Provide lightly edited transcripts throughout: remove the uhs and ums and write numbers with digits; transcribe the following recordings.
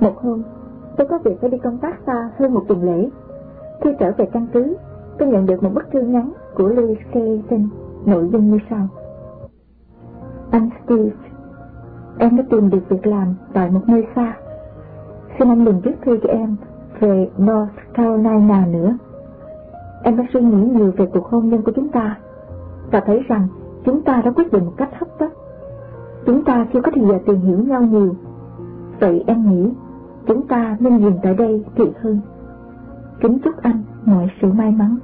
Một hôm, tôi có việc phải đi công tác xa hơn một tuần lễ. Khi trở về căn cứ, tôi nhận được một bức thư ngắn của Louis Clayton, nội dung như sau: Anh Steve, em đã tìm được việc làm tại một nơi xa. Xin anh đừng viết thư cho em về North Carolina nữa. Em đã suy nghĩ nhiều về cuộc hôn nhân của chúng ta và thấy rằng chúng ta đã quyết định một cách hấp tấp. Chúng ta chưa có thời giờ tìm hiểu nhau nhiều. Vậy em nghĩ chúng ta nên dừng tại đây thì hơn. Kính chúc anh mọi sự may mắn.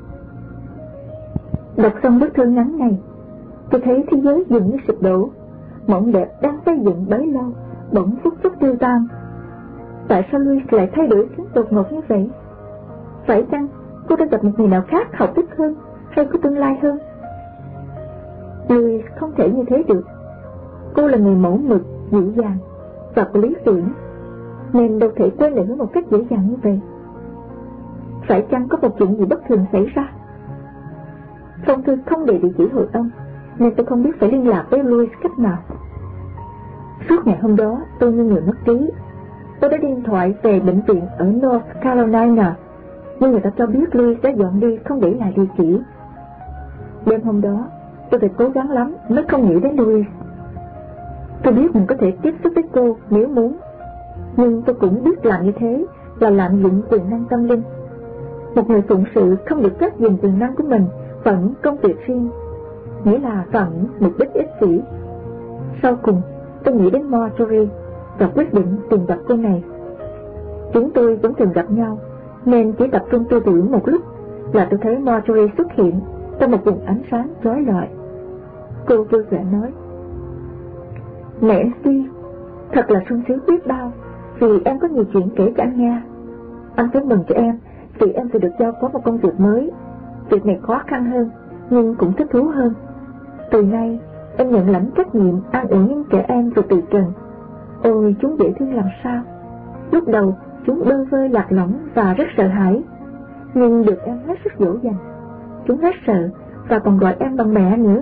Đọc xong bức thư ngắn này, tôi thấy thế giới dường như sụp đổ. Mộng đẹp đang xây dựng bấy lâu bỗng phút chốc tiêu tan. Tại sao Louis lại thay đổi khiến đột ngột như vậy? Phải chăng cô đã gặp một người nào khác học thức hơn hay có tương lai hơn? Louis không thể như thế được. Cô là người mẫu mực, dịu dàng và có lý tưởng, nên đâu thể quên lửa một cách dễ dàng như vậy. Phải chăng có một chuyện gì bất thường xảy ra? Phong thư không để địa chỉ hội âm, nên tôi không biết phải liên lạc với Louis cách nào. Suốt ngày hôm đó, tôi như người mất trí. Tôi đã điện thoại về bệnh viện ở North Carolina, nhưng người ta cho biết Louis đã dọn đi không để lại địa chỉ. Đêm hôm đó, tôi phải cố gắng lắm mới không nghĩ đến Louis. Tôi biết mình có thể tiếp xúc với cô nếu muốn, nhưng tôi cũng biết làm như thế là lạm dụng quyền năng tâm linh. Một người phụng sự không được phép dùng quyền năng của mình vào những công việc riêng, nghĩa là vào những mục đích ích kỷ. Sau cùng, tôi nghĩ đến Marjorie và quyết định tìm gặp cô này. Chúng tôi vẫn thường gặp nhau, nên chỉ tập trung tư tưởng một lúc là tôi thấy Marjorie xuất hiện trong một vùng ánh sáng chói lọi. Cô vui vẻ nói: Mẹ Steve, thật là sung sướng biết bao vì em có nhiều chuyện kể cho anh nghe. Anh phải mừng cho em vì em sẽ được giao phó một công việc mới. Việc này khó khăn hơn nhưng cũng thích thú hơn. Từ nay em nhận lãnh trách nhiệm an ủi những trẻ em vừa từ trần. Ôi, chúng dễ thương làm sao. Lúc đầu chúng bơ vơ lạc lõng và rất sợ hãi, nhưng được em hết sức dỗ dành, chúng hết sợ và còn gọi em bằng mẹ nữa.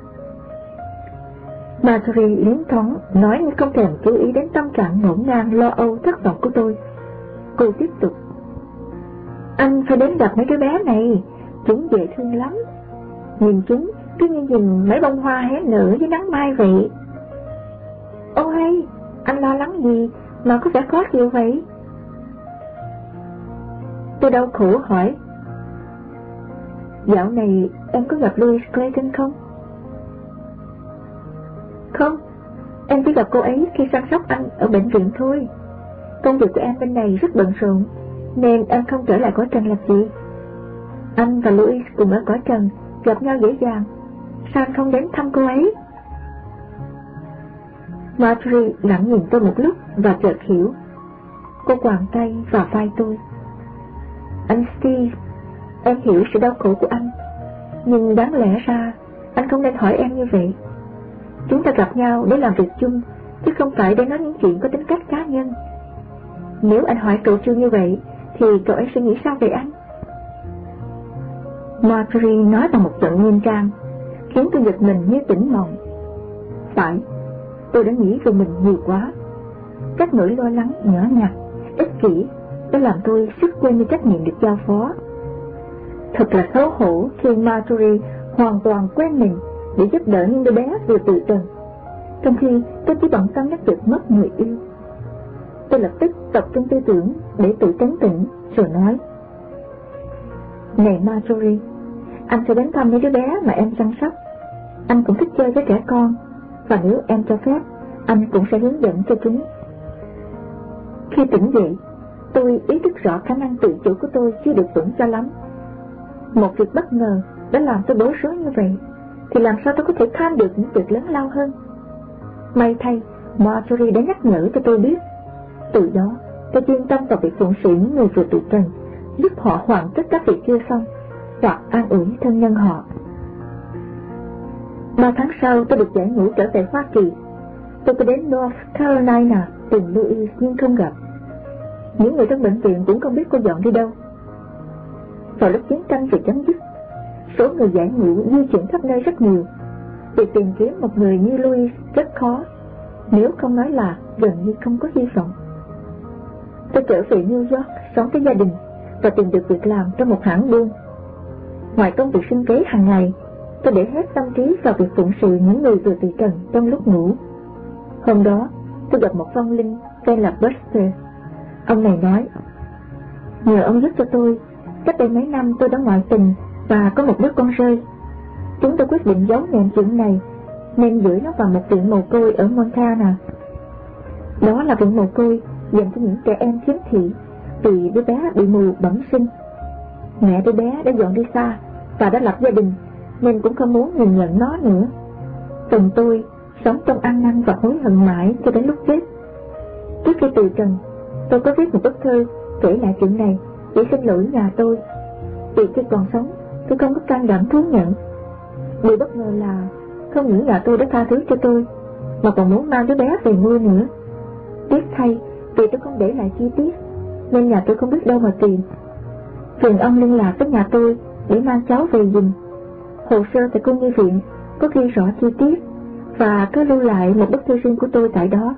Marjorie liến thoáng nói như không thèm chú ý đến tâm trạng ngổn ngang lo âu thất vọng của tôi. Cô tiếp tục: Anh phải đến gặp mấy đứa bé này, chúng dễ thương lắm. Nhìn chúng cứ như nhìn mấy bông hoa hé nở dưới nắng mai vậy. Ô hay, anh lo lắng gì mà có vẻ khó chịu vậy? Tôi đau khổ hỏi: Dạo này em có gặp Louis Clayton không? Không, em chỉ gặp cô ấy khi săn sóc anh ở bệnh viện thôi. Công việc của em bên này rất bận rộn, nên em không trở lại cõi trần làm gì. Anh và Louis cùng ở cõi trần, gặp nhau dễ dàng. Sao anh không đến thăm cô ấy? Marjorie lặng nhìn tôi một lúc và chợt hiểu. Cô quàng tay vào vai tôi. Anh Steve, em hiểu sự đau khổ của anh, nhưng đáng lẽ ra anh không nên hỏi em như vậy. Chúng ta gặp nhau để làm việc chung, chứ không phải để nói những chuyện có tính cách cá nhân. Nếu anh hỏi cậu Trương như vậy, thì cậu ấy sẽ nghĩ sao về anh? Marjorie nói bằng một giọng nghiêm trang, khiến tôi giật mình như tỉnh mộng. Phải, tôi đã nghĩ về mình nhiều quá. Các nỗi lo lắng nhỏ nhặt, ích kỷ đã làm tôi suýt quên đi trách nhiệm được giao phó. Thật là xấu hổ khi Marjorie hoàn toàn quên mình để giúp đỡ những đứa bé vừa từ trần, trong khi tôi chỉ bận tâm đến việc mất người yêu. Tôi lập tức tập trung tư tưởng để tự trấn tĩnh, rồi nói: Này Marjorie, anh sẽ đến thăm mấy đứa bé mà em chăm sóc. Anh cũng thích chơi với trẻ con, và nếu em cho phép, anh cũng sẽ hướng dẫn cho chúng. Khi tỉnh dậy, tôi ý thức rõ khả năng tự chủ của tôi chưa được vững cho lắm. Một việc bất ngờ đã làm tôi bối rối như vậy, thì làm sao tôi có thể tham được những việc lớn lao hơn? May thay, Marjorie đã nhắc nhở cho tôi biết. Từ đó, tôi chuyên tâm vào việc phụng sự những người vừa từ trần, giúp họ hoàn tất các việc chưa xong, hoặc an ủi thân nhân họ. 3 tháng sau, tôi được giải ngũ trở về Hoa Kỳ. Tôi có đến North Carolina tìm Louis nhưng không gặp. Những người trong bệnh viện cũng không biết cô dọn đi đâu. Vào lúc chiến tranh vừa chấm dứt, số người giải ngũ di chuyển khắp nơi rất nhiều. Việc tìm kiếm một người như Louis rất khó, nếu không nói là gần như không có hy vọng. Tôi trở về New York sống với gia đình và tìm được việc làm trong một hãng buôn. Ngoài công việc sinh kế hàng ngày, tôi để hết tâm trí vào việc phụng sự những người vừa từ trần trong lúc ngủ. Hôm đó, tôi gặp một vong linh tên là Buster. Ông này nói: nhờ ông giúp cho tôi, cách đây mấy năm tôi đã ngoại tình và có một đứa con rơi. Chúng tôi quyết định giấu nhẹm chuyện này nên gửi nó vào một viện mồ côi ở Montana. Đó là viện mồ côi dành cho những trẻ em khiếm thị vì đứa bé bị mù bẩm sinh. Mẹ đứa bé đã dọn đi xa và đã lập gia đình nên cũng không muốn nhìn nhận nó nữa. Còn tôi sống trong ăn năn và hối hận mãi cho đến lúc chết. Trước khi từ trần, tôi có viết một bức thơ kể lại chuyện này để xin lỗi nhà tôi, vì khi còn sống tôi không có can đảm thú nhận. Điều bất ngờ là không những nhà tôi đã tha thứ cho tôi mà còn muốn mang đứa bé về nuôi nữa. Tiếc thay, vì tôi không để lại chi tiết nên nhà tôi không biết đâu mà tìm. Phiền ông liên lạc với nhà tôi để mang cháu về giùm. Hồ sơ tại cô nhi viện có ghi rõ chi tiết và cứ lưu lại một bức thư riêng của tôi tại đó.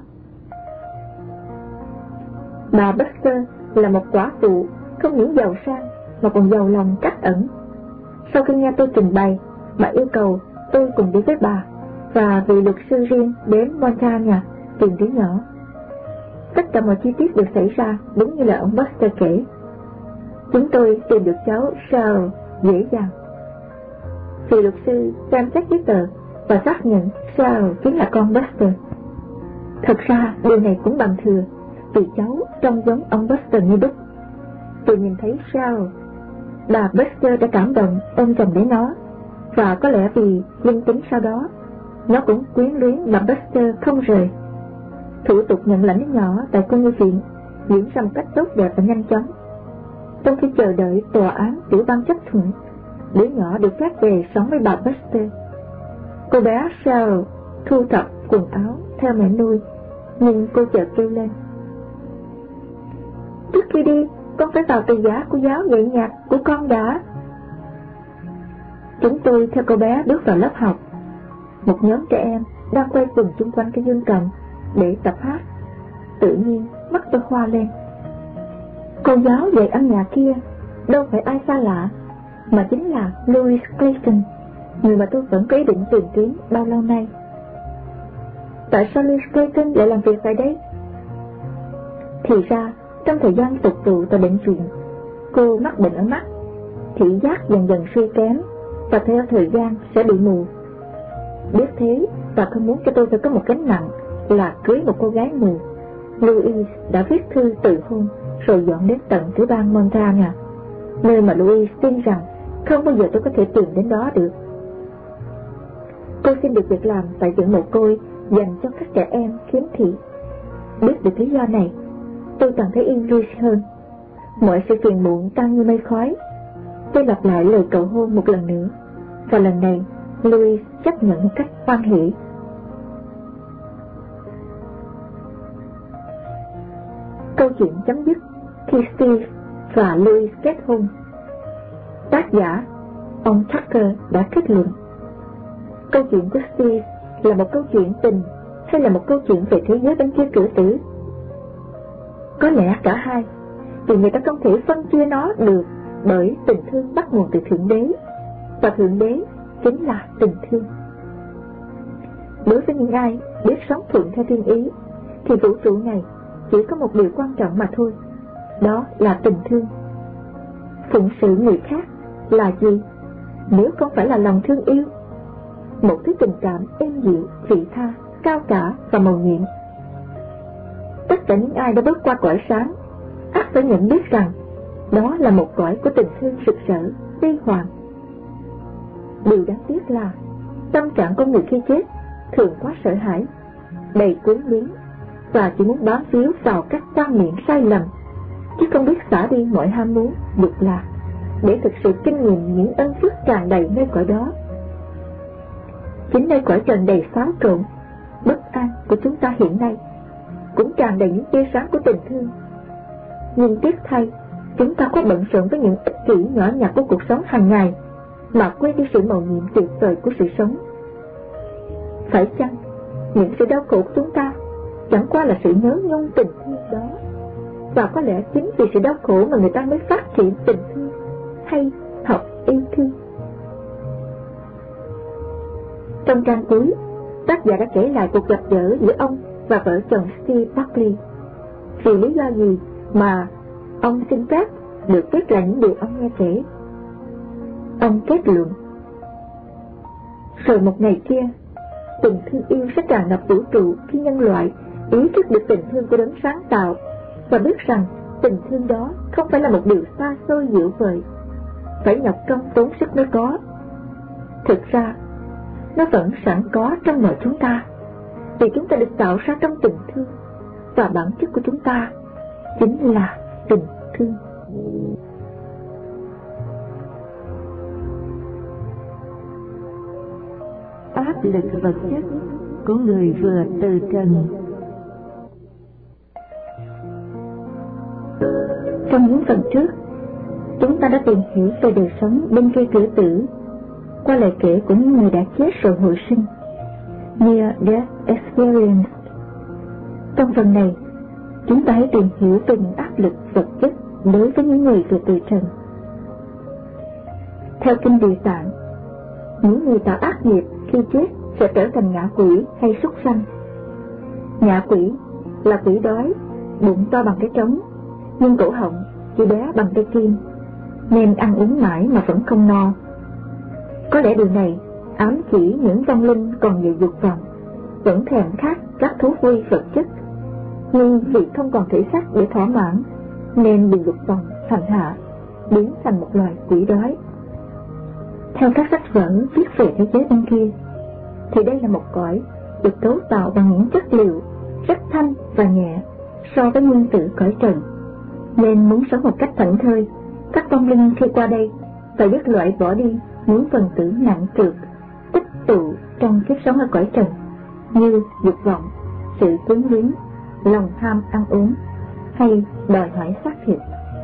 Bà Buster là một quả phụ không những giàu sang mà còn giàu lòng trắc ẩn. Sau khi nghe tôi trình bày, bà yêu cầu tôi cùng đi với bà và vị luật sư riêng đến Montana tìm đứa nhỏ. Tất cả mọi chi tiết được xảy ra đúng như là ông Buster kể. Chúng tôi tìm được cháu Charles dễ dàng. Vị luật sư xem xét giấy tờ và xác nhận Charles chính là con Buster. Thật ra điều này cũng bằng thừa, vì cháu trông giống ông Buster như đúc. Tôi nhìn thấy Charles, bà Buster đã cảm động ôm chầm lấy nó, và có lẽ vì linh tính sau đó, nó cũng quyến luyến bà Buster không rời. Thủ tục nhận lãnh đứa nhỏ tại cô nhi viện diễn ra một cách tốt đẹp và nhanh chóng. Trong khi chờ đợi tòa án tiểu bang chấp thuận, đứa nhỏ được phép về sống với bà Buster. Cô bé Charles thu thập quần áo theo mẹ nuôi, nhưng cô chợt kêu lên: trước khi đi, con phải vào từ giả của giáo dạy nhạc của con đã. Chúng tôi theo cô bé bước vào lớp học. Một nhóm trẻ em đang quay quần chung quanh cái dương cầm để tập hát. Tự nhiên mắt tôi hoa lên. Cô giáo dạy âm nhạc kia đâu phải ai xa lạ, mà chính là Louise Clayton, người mà tôi vẫn có ý định tìm kiếm bao lâu nay. Tại sao Louise Clayton lại làm việc tại đây? Thì ra, trong thời gian phục vụ tại bệnh viện, cô mắc bệnh ở mắt, thị giác dần dần suy kém và theo thời gian sẽ bị mù. Biết thế và không muốn cho tôi phải có một gánh nặng là cưới một cô gái mù, Louise đã viết thư từ hôn rồi dọn đến tận tiểu bang Montana, nơi mà Louise tin rằng không bao giờ tôi có thể tìm đến đó được. Cô xin được việc làm tại viện mồ côi dành cho các trẻ em khiếm thị. Biết được lý do này, tôi càng thấy yên vui hơn. Mọi sự phiền muộn tan như mây khói. Tôi lặp lại lời cầu hôn một lần nữa, và lần này Louise chấp nhận một cách hoan hỉ. Câu chuyện chấm dứt khi Steve và Louise kết hôn. Tác giả ông Tucker đã kết luận: câu chuyện của Steve là một câu chuyện tình hay là một câu chuyện về thế giới bên kia cửa tử? Có lẽ cả hai, vì người ta không thể phân chia nó được, bởi tình thương bắt nguồn từ Thượng Đế, và Thượng Đế chính là tình thương. Đối với những ai biết sống thuận theo thiên ý, thì vũ trụ này chỉ có một điều quan trọng mà thôi, đó là tình thương. Phụng sự người khác là gì nếu không phải là lòng thương yêu, một thứ tình cảm êm dịu, vị tha, cao cả và mầu nhiệm. Tất cả những ai đã bước qua cõi sáng ắt phải nhận biết rằng đó là một cõi của tình thương rực rỡ, huy hoàng. Điều đáng tiếc là tâm trạng con người khi chết thường quá sợ hãi, đầy quyến luyến, và chỉ muốn bám víu vào các quan niệm sai lầm, chứ không biết xả đi mọi ham muốn, dục lạc, để thực sự kinh nghiệm những ân phước tràn đầy nơi cõi đó. Chính nơi cõi trần đầy xáo trộn, bất an của chúng ta hiện nay cũng tràn đầy những tia sáng của tình thương. Nhưng tiếc thay, chúng ta quá bận rộn với những ích kỷ nhỏ nhặt của cuộc sống hàng ngày mà quên đi sự mầu nhiệm tuyệt vời của sự sống. Phải chăng những sự đau khổ của chúng ta chẳng qua là sự nhớ nhung tình thương đó? Và có lẽ chính vì sự đau khổ mà người ta mới phát triển tình thương hay học yêu thương. Trong trang cuối, tác giả đã kể lại cuộc gặp gỡ giữa ông và vợ chồng Steve Buckley. Vì lý do gì mà ông xin phép được viết lại những điều ông nghe kể. Ông kết luận: rồi một ngày kia, tình thương yêu sẽ tràn ngập vũ trụ khi nhân loại ý thức được tình thương của đấng sáng tạo và biết rằng tình thương đó không phải là một điều xa xôi diệu vời, phải nhọc công tốn sức mới có. Thực ra, nó vẫn sẵn có trong mọi chúng ta, vì chúng ta được tạo ra trong tình thương, và bản chất của chúng ta chính là tình thương. Áp lực vật chất của người vừa từ trần. Trong những phần trước, chúng ta đã tìm hiểu về đời sống bên kia cửa tử qua lời kể của những người đã chết rồi hồi sinh, Near Death Experience. Trong phần này, chúng ta hãy tìm hiểu về những áp lực vật chất đối với những người vừa từ trần. Theo kinh Địa Tạng, những người tạo ác nghiệp khi chết sẽ trở thành ngạ quỷ hay súc sanh. Ngạ quỷ là quỷ đói, bụng to bằng cái trống, nhưng cổ họng chỉ bé bằng cây kim, nên ăn uống mãi mà vẫn không no. Có lẽ điều này ám chỉ những vong linh còn nhiều dục vọng, vẫn thèm khát các thú vui vật chất, nhưng vì không còn thể xác để thỏa mãn nên bị dục vọng hành hạ, biến thành một loài quỷ đói. Theo các sách vở viết về thế giới bên kia, thì đây là một cõi được cấu tạo bằng những chất liệu rất thanh và nhẹ so với nguyên tử cõi trần, nên muốn sống một cách thảnh thơi, các vong linh khi qua đây phải biết loại bỏ đi những phần tử nặng trược tích tụ trong kiếp sống ở cõi trần, như dục vọng, sự quyến luyến, lòng ham ăn uống hay đòi hỏi xác thịt.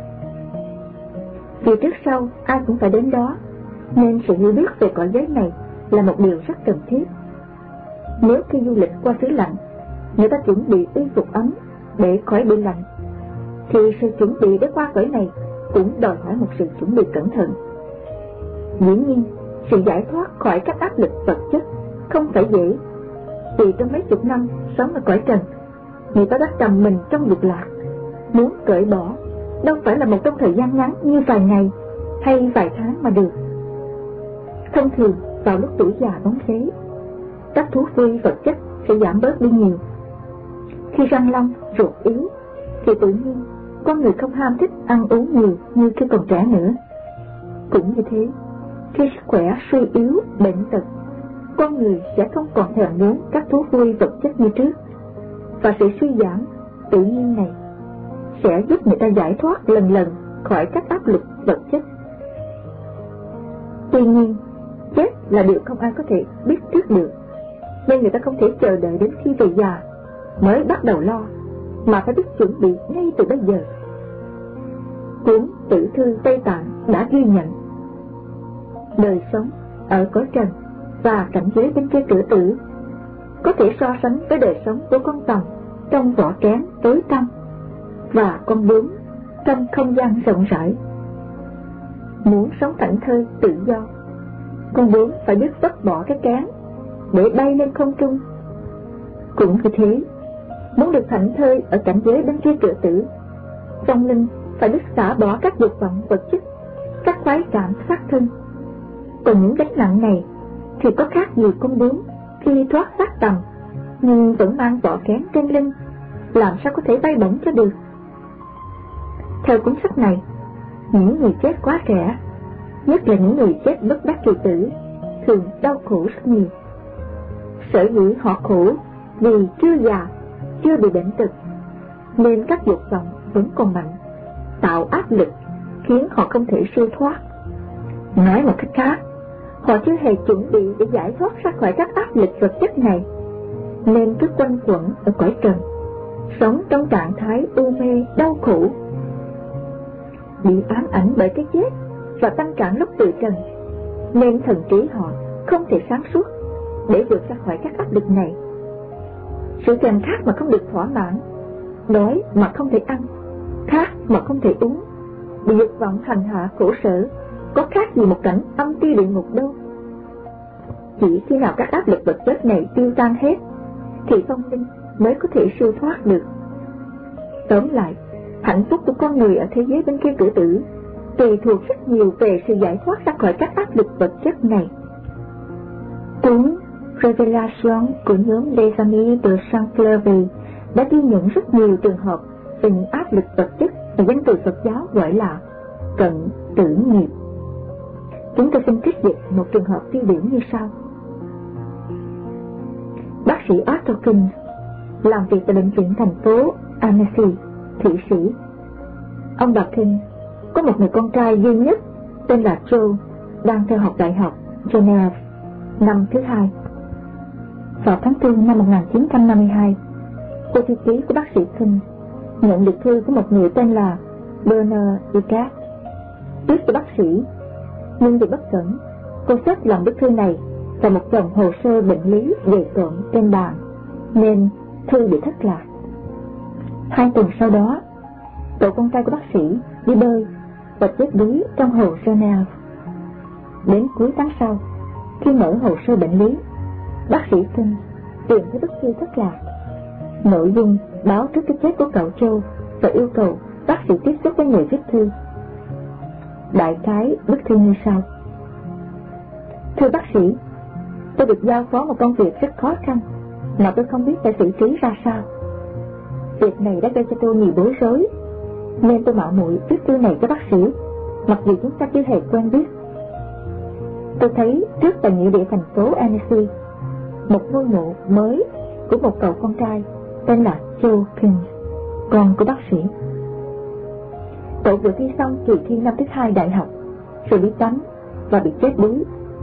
Vì trước sau ai cũng phải đến đó, nên sự hiểu biết về cõi giới này là một điều rất cần thiết. Nếu khi du lịch qua xứ lạnh, người ta chuẩn bị y phục ấm để khỏi bị lạnh, thì sự chuẩn bị để qua cõi này cũng đòi hỏi một sự chuẩn bị cẩn thận. Dĩ nhiên, sự giải thoát khỏi các áp lực vật chất không phải dễ, vì trong mấy chục năm sống ở cõi trần, người ta đã trầm mình trong dục lạc. Muốn cởi bỏ đâu phải là một trong thời gian ngắn như vài ngày hay vài tháng mà được. Thông thường vào lúc tuổi già bóng xế, các thú vui vật chất sẽ giảm bớt đi nhiều. Khi răng long, ruột yếu, thì tự nhiên con người không ham thích ăn uống nhiều như khi còn trẻ nữa. Cũng như thế, khi sức khỏe suy yếu, bệnh tật, con người sẽ không còn thèm muốn các thú vui vật chất như trước, và sự suy giảm tự nhiên này sẽ giúp người ta giải thoát lần lần khỏi các áp lực vật chất. Tuy nhiên, chết là điều không ai có thể biết trước được, nên người ta không thể chờ đợi đến khi về già mới bắt đầu lo, mà phải biết chuẩn bị ngay từ bây giờ. Cuốn Tử thư Tây Tạng đã ghi nhận đời sống ở cõi trần và cảnh giới bên kia cửa tử có thể so sánh với đời sống của con tòng trong vỏ kén tối tăm và con bướm trong không gian rộng rãi. Muốn sống thảnh thơi tự do, con bướm phải biết vứt bỏ cái kén để bay lên không trung. Cũng như thế, muốn được thảnh thơi ở cảnh giới bên kia cửa tử, vong linh phải biết xả bỏ các dục vọng vật chất, các khoái cảm xác thân. Còn những gánh nặng này thì có khác gì con bướm khi thoát xác tầm nhưng vẫn mang vỏ kén trên lưng, làm sao có thể bay bổng cho được. Theo cuốn sách này, những người chết quá trẻ, nhất là những người chết bất đắc kỳ tử, thường đau khổ rất nhiều. Sở dĩ họ khổ vì chưa già, chưa bị bệnh tật, nên các dục vọng vẫn còn mạnh, tạo áp lực khiến họ không thể siêu thoát. Nói một cách khác, họ chưa hề chuẩn bị để giải thoát ra khỏi các áp lực vật chất này, nên cứ quanh quẩn ở cõi trần, sống trong trạng thái u mê đau khổ, bị ám ảnh bởi cái chết và tâm trạng lúc từ trần, nên thần trí họ không thể sáng suốt để vượt ra khỏi các áp lực này. Sự thèm khát mà không được thỏa mãn, đói mà không thể ăn, khát mà không thể uống, bị dục vọng hành hạ khổ sở, có khác gì một cảnh âm ti địa ngục đâu. Chỉ khi nào các áp lực vật chất này tiêu tan hết, thì vong linh mới có thể siêu thoát được. Tóm lại, hạnh phúc của con người ở thế giới bên kia cửa tử tùy thuộc rất nhiều về sự giải thoát ra khỏi các áp lực vật chất này. Cuốn Revelation của nhóm Les Amis de Saint-Claver đã ghi nhận rất nhiều trường hợp về những áp lực vật chất mà danh từ Phật giáo gọi là cận tử nghiệp. Chúng tôi xin trích dịch một trường hợp tiêu biểu như sau. Bác sĩ Arthur King làm việc tại bệnh viện thành phố Annecy, Thụy Sĩ. Ông bà King có một người con trai duy nhất tên là Joe, đang theo học đại học Geneva năm thứ 2. Vào tháng 4 năm 1952, cô thư ký của bác sĩ King nhận được thư của một người tên là Bernard Icat viết cho bác sĩ, nhưng vì bất cẩn, cô xếp lòng bức thư này vào một chồng hồ sơ bệnh lý dày cộm trên bàn, nên thư bị thất lạc. 2 tuần sau đó, cậu con trai của bác sĩ đi bơi và chết đuối trong hồ Geneva. Đến cuối tháng sau, khi mở hồ sơ bệnh lý, bác sĩ King tìm thấy bức thư thất lạc. Nội dung báo trước cái chết của cậu Joe và yêu cầu bác sĩ tiếp xúc với người viết thư. Đại khái bức thư như sau: Thưa bác sĩ, tôi được giao phó một công việc rất khó khăn mà tôi không biết phải xử trí ra sao. Việc này đã gây cho tôi nhiều bối rối, nên tôi mạo muội viết thư này cho bác sĩ, mặc dù chúng ta chưa hề quen biết. Tôi thấy trước tại nghĩa địa thành phố Annecy một ngôi mộ mới của một cậu con trai tên là Joe King, con của bác sĩ. Cậu vừa thi xong kỳ thi năm thứ 2 đại học, rồi đi tắm và bị chết đuối.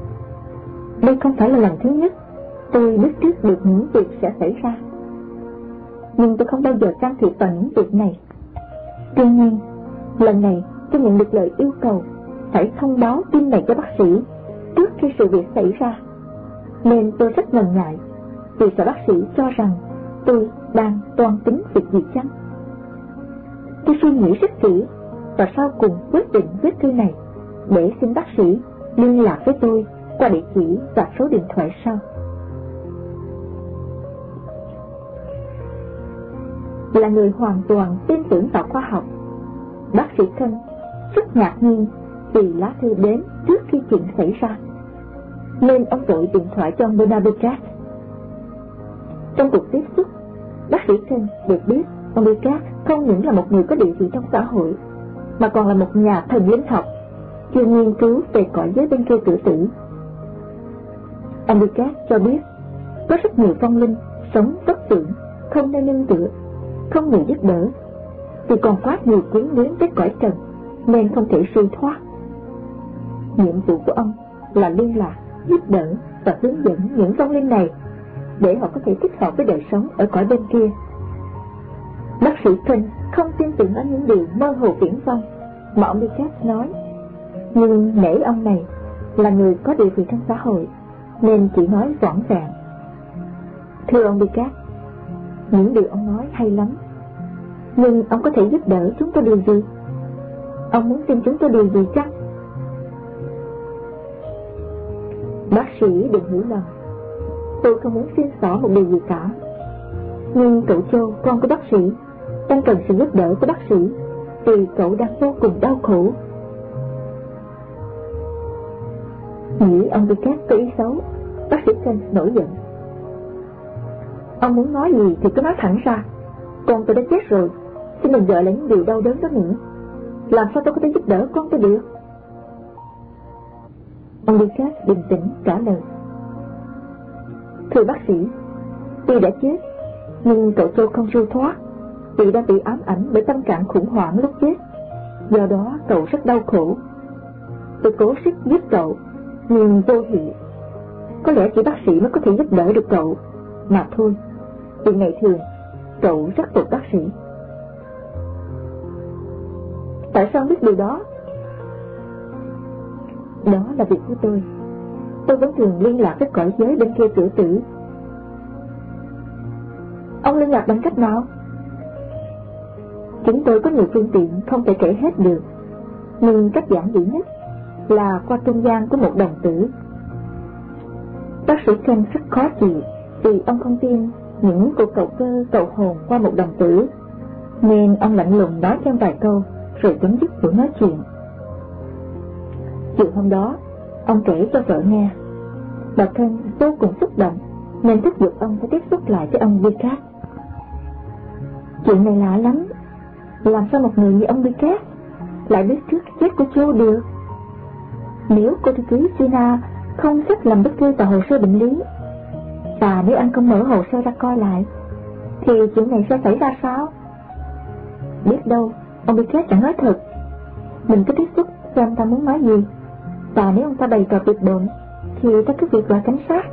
Đây không phải là lần thứ nhất tôi biết trước được những việc sẽ xảy ra, nhưng tôi không bao giờ can thiệp vào những việc này. Tuy nhiên, lần này tôi nhận được lời yêu cầu phải thông báo tin này cho bác sĩ trước khi sự việc xảy ra, nên tôi rất ngần ngại vì sợ bác sĩ cho rằng tôi đang toan tính việc gì chăng. Tôi suy nghĩ rất kỹ và sau cùng quyết định viết thư này để xin bác sĩ liên lạc với tôi qua địa chỉ và số điện thoại sau. Là người hoàn toàn tin tưởng vào khoa học, bác sĩ King rất ngạc nhiên vì lá thư đến trước khi chuyện xảy ra, nên ông vội điện thoại cho ông Bernard Icat. Trong cuộc tiếp xúc, bác sĩ King được biết ông Icat không những là một người có địa vị trong xã hội, mà còn là một nhà thần linh học chuyên nghiên cứu về cõi giới bên kia cửa tử. Ông Icat cho biết có rất nhiều vong linh sống vất vưởng, không nơi nương tựa, không người giúp đỡ, vì còn quá nhiều quyến luyến với cõi trần nên không thể siêu thoát. Nhiệm vụ của ông là liên lạc, giúp đỡ và hướng dẫn những vong linh này để họ có thể thích hợp với đời sống ở cõi bên kia. Bác sĩ King không tin tưởng ở những điều mơ hồ viển vông mà ông Icat nói, nhưng nể ông này là người có địa vị trong xã hội nên chỉ nói vỏn vẹn. Thưa ông Icat, những điều ông nói hay lắm, nhưng ông có thể giúp đỡ chúng tôi điều gì? Ông muốn xin chúng tôi điều gì chăng? Bác sĩ đừng hiểu lầm, tôi không muốn xin xỏ một điều gì cả. Nhưng cậu Joe, con của bác sĩ, đang cần sự giúp đỡ của bác sĩ vì cậu đang vô cùng đau khổ. Nghĩ ông Icat có ý xấu, bác sĩ King nổi giận. Ông muốn nói gì thì cứ nói thẳng ra. Con tôi đã chết rồi, xin đừng gợi lại những điều đau đớn đó nữa. Làm sao tôi có thể giúp đỡ con tôi được? Ông Icat bình tĩnh trả lời. Thưa bác sĩ, tuy đã chết, nhưng cậu Joe không siêu thoát vì đang bị ám ảnh bởi tâm trạng khủng hoảng lúc chết. Do đó cậu rất đau khổ. Tôi cố sức giúp cậu, nhưng vô hiệu. Có lẽ chỉ bác sĩ mới có thể giúp đỡ được cậu mà thôi, vì ngày thường cậu rất phục bác sĩ. Tại sao ông biết điều đó? Đó là việc của tôi. Tôi vẫn thường liên lạc với cõi giới bên kia cửa tử. Ông liên lạc bằng cách nào? Chúng tôi có nhiều phương tiện không thể kể hết được, nhưng cách giản dị nhất là qua trung gian của một đồng tử. Bác sĩ Ken rất khó chịu vì ông không tin những cuộc cầu cơ cầu hồn qua một đồng tử, nên ông lạnh lùng nói thêm vài câu rồi chấm dứt buổi nói chuyện. Chiều hôm đó, ông kể cho vợ nghe. Bà Ken vô cùng xúc động nên thúc giục ông phải tiếp xúc lại với ông Bicat. Chuyện này lạ lắm, làm sao một người như ông Bicat lại biết trước cái chết của Joe được? Nếu cô thư ký Gina không xếp làm bất thư vào hồ sơ bệnh lý, và nếu anh không mở hồ sơ ra coi lại, thì chuyện này sẽ xảy ra sao? Biết đâu ông Bicat chẳng nói thật. Mình cứ tiếp xúc xem ta muốn nói gì, và nếu ông ta bày tỏ việc bận thì ta cứ việc gọi cảnh sát.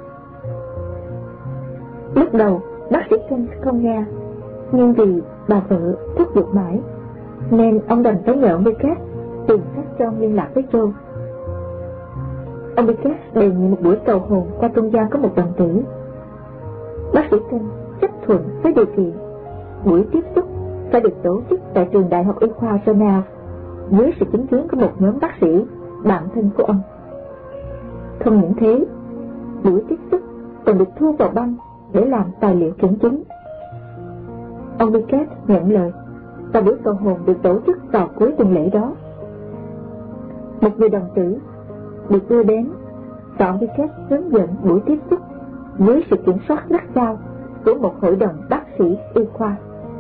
Lúc đầu bác sĩ Ken không nghe, nhưng vì bà vợ thúc giục mãi nên ông đành phải nhờ ông Bicat tìm cách cho ông liên lạc với Joe. Ông Bicat đề nghị một buổi cầu hồn qua trung gian có một đồng tử. Bác sĩ Ken chấp thuận với điều kiện buổi tiếp xúc phải được tổ chức tại trường Đại học Y khoa Geneva dưới sự chứng kiến của một nhóm bác sĩ bạn thân của ông. Không những thế, buổi tiếp xúc còn được thu vào băng để làm tài liệu kiểm chứng. Ông Bicat nhận lời và buổi cầu hồn được tổ chức vào cuối tuần lễ đó. Một người đồng tử được đưa đến và ông Bicat hướng dẫn buổi tiếp xúc dưới sự kiểm soát gắt gao của một hội đồng bác sĩ y khoa.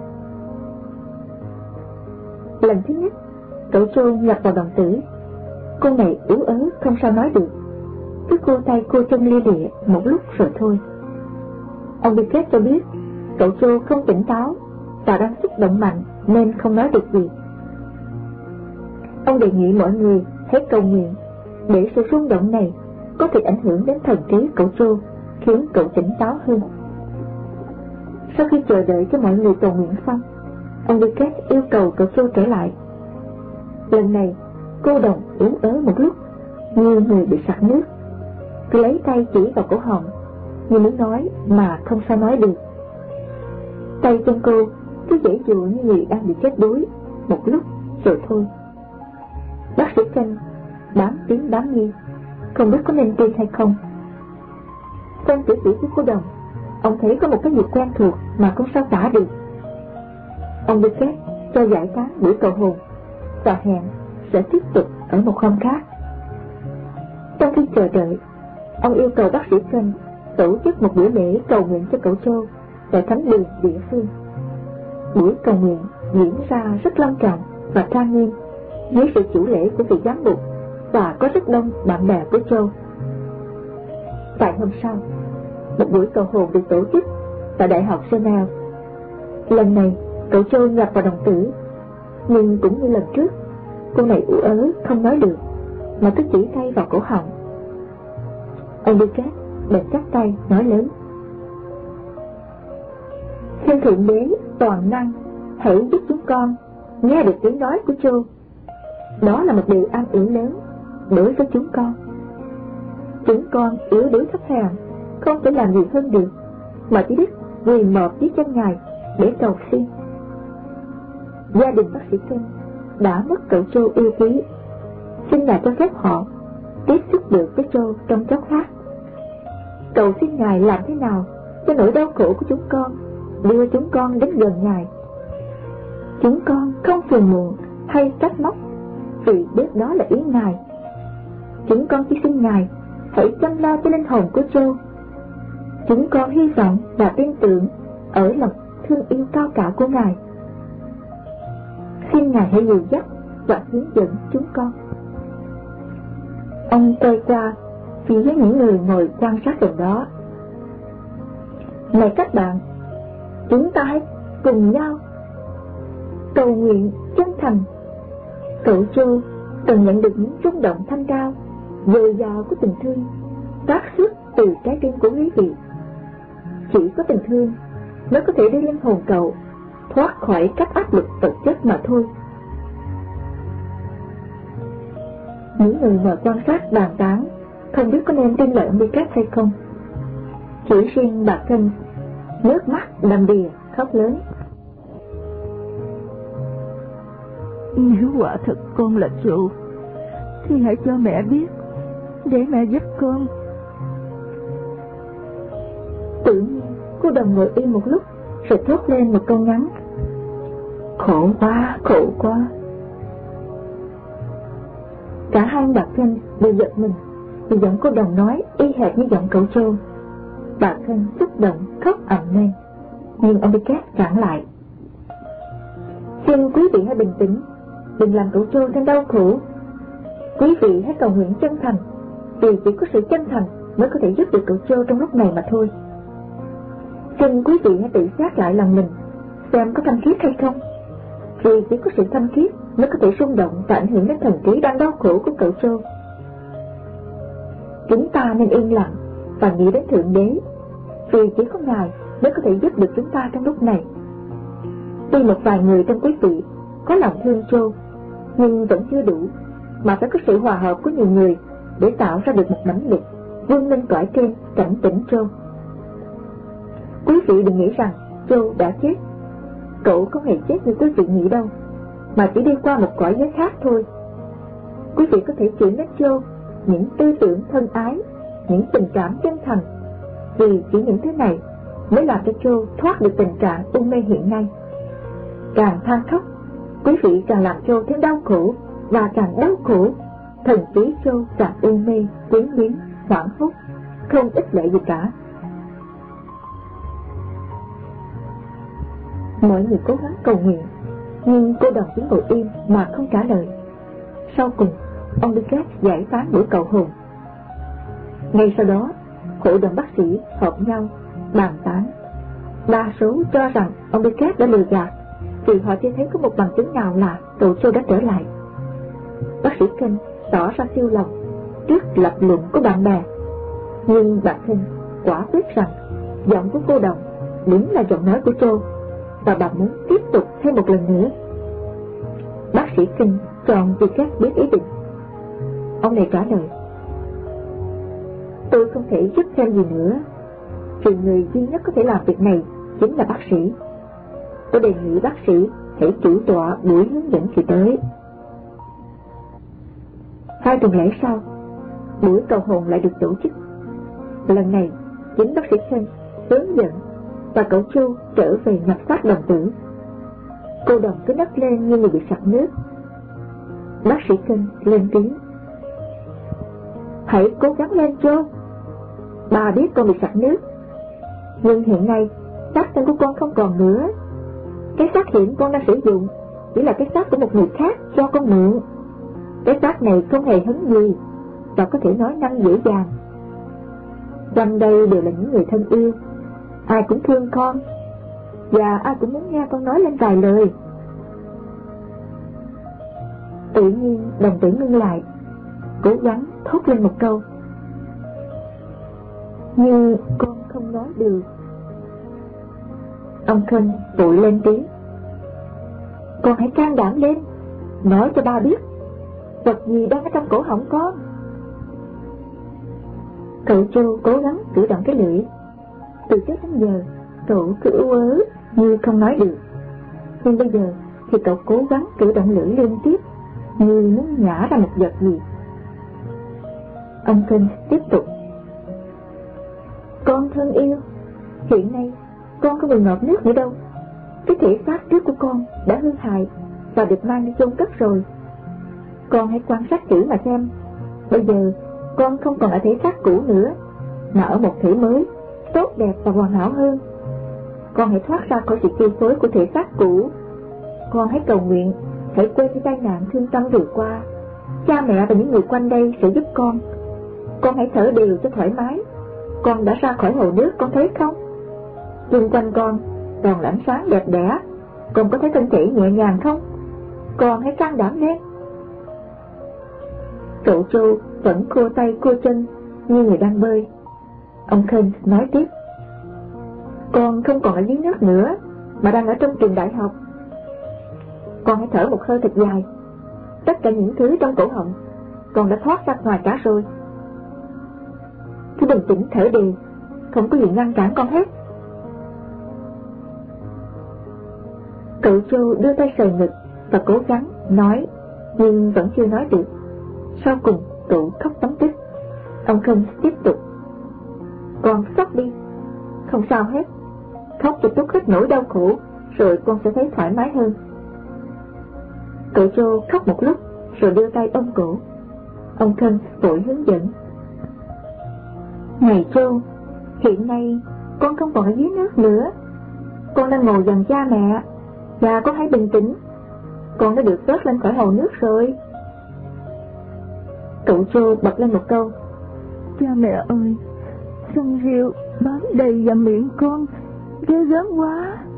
Lần thứ nhất, cậu Joe nhập vào đồng tử. Cô này yếu ớt không sao nói được, cứ cô tay cô chân lia lịa một lúc rồi thôi. Ông Bicat cho biết cậu Joe không tỉnh táo và đang xúc động mạnh nên không nói được gì. Ông đề nghị mọi người hãy cầu nguyện để sự rung động này có thể ảnh hưởng đến thần trí cậu Joe, khiến cậu tỉnh táo hơn. Sau khi chờ đợi cho mọi người cầu nguyện xong, ông Bicat yêu cầu cậu Joe trở lại. Lần này cô đồng yếu ớt một lúc như người bị sặc nước, cứ lấy tay chỉ vào cổ họng như muốn nói mà không sao nói được. Tay chân cô cứ giãy giụa như người đang bị chết đuối một lúc rồi thôi. Bác sĩ Ken bám tiếng bám nghi, không biết có nên tin hay không. Trong tiểu sử của cô đồng, ông thấy có một cái gì quen thuộc mà không sao tả được. Ông Bicat cho giải tán buổi cầu hồn và hẹn sẽ tiếp tục ở một hôm khác. Trong khi chờ đợi, ông yêu cầu bác sĩ Ken tổ chức một buổi lễ cầu nguyện cho cậu Joe tại thánh đường địa phương. Buổi cầu nguyện diễn ra rất long trọng và trang nghiêm dưới sự chủ lễ của vị giám mục và có rất đông bạn bè của Joe. Vài hôm sau, một buổi cầu hồn được tổ chức tại Đại học Geneva. Lần này cậu Joe nhập vào đồng tử, nhưng cũng như lần trước, cô này ủ ớ không nói được mà cứ chỉ tay vào cổ họng. Ông Bicat bèn chắp tay nói lớn: Xin Thượng Đế toàn năng hãy giúp chúng con nghe được tiếng nói của Joe. Đó là một điều an ủi lớn đối với chúng con. Chúng con yếu đuối thấp hèn, không thể làm gì hơn được, mà chỉ biết quỳ mọp dưới chân Ngài để cầu xin. Gia đình bác sĩ Ken đã mất cậu Joe yêu quý, xin Ngài cho phép họ tiếp xúc được với Joe trong chốc lát. Cầu xin Ngài làm thế nào cho nỗi đau khổ của chúng con đưa chúng con đến gần Ngài. Chúng con không phiền muộn hay trách móc, vì biết đó là ý Ngài. Chúng con chỉ xin Ngài hãy chăm lo cho linh hồn của Joe. Chúng con hy vọng và tin tưởng ở lòng thương yêu cao cả của Ngài. Xin Ngài hãy dìu dắt và hướng dẫn chúng con. Ông quay qua phía những người ngồi quan sát gần đó: Này các bạn, chúng ta hãy cùng nhau cầu nguyện chân thành. Cậu Joe cần nhận được những rung động thanh cao, dồi dào của tình thương phát xuất từ trái tim của quý vị. Chỉ có tình thương mới có thể đưa linh hồn cậu thoát khỏi các áp lực vật chất mà thôi. Những người ngồi quan sát bàn tán không biết có nên tin lời ông Bicat hay không. Chỉ riêng bà Ken nước mắt đầm đìa khóc lớn: Nếu quả thật con là Joe thì hãy cho mẹ biết, để mẹ giúp con. Tự nhiên cô Đồng ngồi im một lúc rồi thốt lên một câu ngắn: khổ quá, khổ quá. Cả hai ông bà Khanh đều giật mình vì giọng cô Đồng nói y hệt như giọng cậu Joe. Bà Khanh xúc động khóc ầm lên, nhưng ông Beckett cản lại: xin quý vị hãy bình tĩnh, đừng làm cậu Joe thêm đau khổ. Quý vị hãy cầu nguyện chân thành, vì chỉ có sự chân thành mới có thể giúp được cậu Joe trong lúc này mà thôi. Xin quý vị hãy tự xét lại lòng mình, xem có thanh khiết hay không, vì chỉ có sự thanh khiết mới có thể rung động và ảnh hưởng đến thần trí đang đau khổ của cậu Joe. Chúng ta nên yên lặng và nghĩ đến Thượng Đế, vì chỉ có Ngài mới có thể giúp được chúng ta trong lúc này. Tuy một vài người trong quý vị có lòng thương Joe, nhưng vẫn chưa đủ, mà phải có sự hòa hợp của nhiều người để tạo ra được một mãnh liệt vươn lên cõi trên cảnh tỉnh Joe. Quý vị đừng nghĩ rằng Joe đã chết. Cậu không hề chết như quý vị nghĩ đâu, mà chỉ đi qua một cõi giới khác thôi. Quý vị có thể chuyển đến Joe những tư tưởng thân ái, những tình cảm chân thành, vì chỉ những thứ này mới làm cho Joe thoát được tình trạng u mê hiện nay. Càng than khóc, quý vị càng làm Joe thêm đau khổ, và càng đau khổ, thần trí Joe càng u mê, quyến luyến, hoảng hốt, không ích lợi gì cả. Mọi người cố gắng cầu nguyện, nhưng cô Đồng chỉ ngồi im mà không trả lời. Sau cùng, ông Beckett giải phán buổi cầu hồn. Ngay sau đó, hội đồng bác sĩ họp nhau bàn tán. Đa số cho rằng ông Beckett đã lừa gạt, vì họ chưa thấy có một bằng chứng nào là cậu Joe đã trở lại. Bác sĩ Kinh tỏ ra siêu lòng trước lập luận của bạn bè, nhưng bà Kinh quả quyết rằng giọng của cô Đồng đúng là giọng nói của Joe, và bà muốn tiếp tục thêm một lần nữa. Bác sĩ Kinh chọn Beckett biết ý định. Ông này trả lời: tôi không thể giúp thêm gì nữa, vì người duy nhất có thể làm việc này chính là bác sĩ. Tôi đề nghị bác sĩ hãy chủ tọa buổi hướng dẫn kỳ tới. 2 tuần lễ sau, buổi cầu hồn lại được tổ chức. Lần này, chính bác sĩ Ken hướng dẫn và cậu Joe trở về nhập xác đồng tử. Cô Đồng cứ nấc lên như người bị sặc nước. Bác sĩ Ken lên tiếng: hãy cố gắng lên Joe. Bà biết con bị sặc nước, nhưng hiện nay xác thân của con không còn nữa. Cái xác hiện con đang sử dụng chỉ là cái xác của một người khác cho con mượn. Cái xác này không hề hấn gì và có thể nói năng dễ dàng. Quanh đây đều là những người thân yêu, ai cũng thương con, và ai cũng muốn nghe con nói lên vài lời. Tự nhiên đồng tử ngưng lại, cố gắng thốt lên một câu: nhưng con không nói được. Ông Khân vội lên tiếng: con hãy can đảm lên, nói cho ba biết vật gì đang ở trong cổ họng con. Cậu Joe cố gắng cử động cái lưỡi. Từ trước đến giờ cậu cứ ú ớ như không nói được, nhưng bây giờ thì cậu cố gắng cử động lưỡi liên tiếp như muốn nhả ra một vật gì. Ông Khân tiếp tục: con thân yêu, hiện nay con không còn ngọt nước nữa đâu. Cái thể xác trước của con đã hư hại và được mang đi chôn cất rồi. Con hãy quan sát kỹ mà xem, bây giờ con không còn ở thể xác cũ nữa, mà ở một thể mới, tốt đẹp và hoàn hảo hơn. Con hãy thoát ra khỏi sự chi phối của thể xác cũ. Con hãy cầu nguyện, hãy quên cái tai nạn thương tâm vừa qua. Cha mẹ và những người quanh đây sẽ giúp con. Con hãy thở đều cho thoải mái. Con đã ra khỏi hồ nước, con thấy không? Xung quanh con toàn là ánh sáng đẹp đẽ. Con có thấy thân thể nhẹ nhàng không? Con hãy can đảm lên. Cậu Joe vẫn khô tay khô chân như người đang bơi. Ông Khên nói tiếp: con không còn ở dưới nước nữa, mà đang ở trong trường đại học. Con hãy thở một hơi thật dài. Tất cả những thứ trong cổ họng con đã thoát ra ngoài cả rồi. Cứ bình tĩnh thở đều, không có gì ngăn cản con hết. Cậu Joe đưa tay sờ ngực và cố gắng nói nhưng vẫn chưa nói được. Sau cùng cụ khóc tấm tích. Ông Khâm tiếp tục: con khóc đi, không sao hết, khóc cho trút hết nỗi đau khổ, rồi con sẽ thấy thoải mái hơn. Cậu Joe khóc một lúc rồi đưa tay ôm cổ. Ông Khâm vội hướng dẫn: này Joe, hiện nay con không còn ở dưới nước nữa, con đang ngồi gần cha mẹ, và con hãy bình tĩnh, con đã được vớt lên khỏi hồ nước rồi. Cậu Joe bật lên một câu: cha mẹ ơi, sông rêu bám đầy vào miệng con, ghê gớm quá.